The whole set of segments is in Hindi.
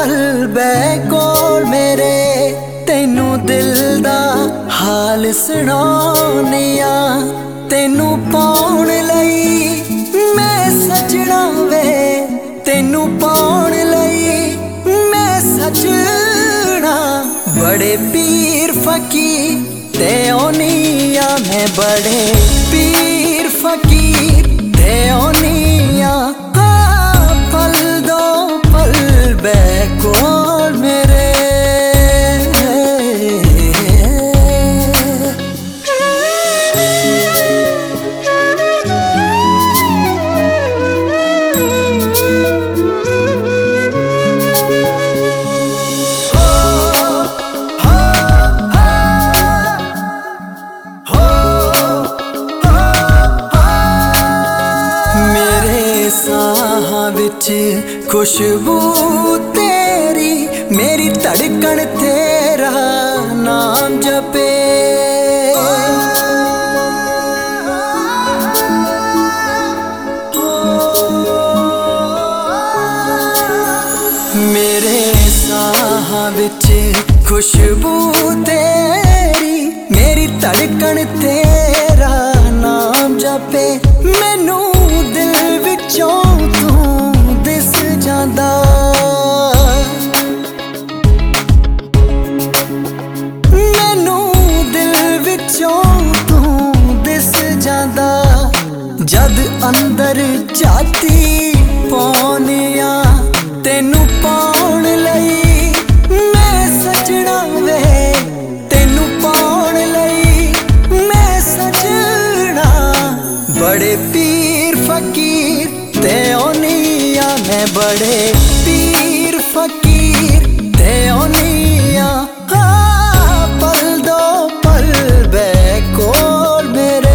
पल बै कोल मेरे तेनू दिल दा हाल सुनानिया तेनू पाउण लई मैं सजना वे तेनू पाउण लई मैं सजना बड़े पीर फकीर ते ओनिया मैं बड़े पीर फकीर ते ओनिया पल दो पल बै कोल मेरे साहां विच खुशबू तेरी मेरी धड़कन तेरा नाम जपे मेरे साहां विच खुशबू तेरी मेरी धड़कन तेरा नाम जपे मैनू दिल विचों तू दिस जांदा मैनू दिल विचों तू दिस जांदा जद अंदर जाती पौनिया तेनू पाउण लई मैं सजना वे तेनू पाउण लई मैं सजना बड़े पीर फकीर ते ओनिया मैं बड़े पीर फकीर ते ओनिया पल दो पल बै कोल मेरे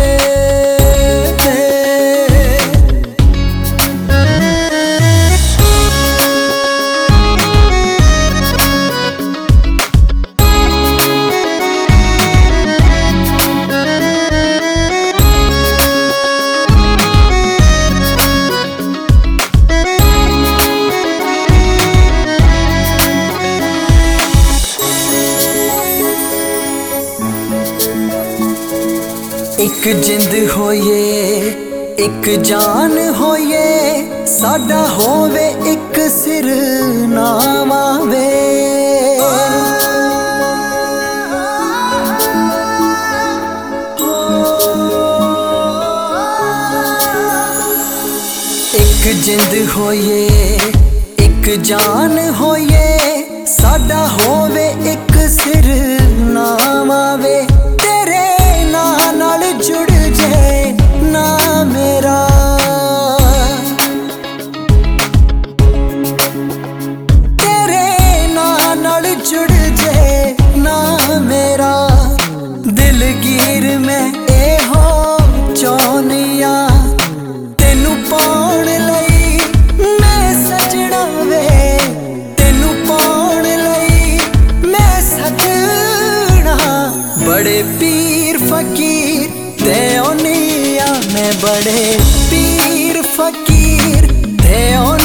एक जिंद होइए एक जान होइए साडा होवे एक सिर नाम आवे एक जिंद होइए एक जान होइए साडा होवे एक सिर नाम आवे तेरे नाल जुड़ जाए ना मेरा तेरे नाल जुड़ जाए ना मेरा दिलगीर मैं ए हो चौनिया तेनू पाउण लई मैं सजना वे तेनू पाउण लई मैं सजना बड़े पीर फकीर ते ओनिया मैं बड़े पीर फकीर ते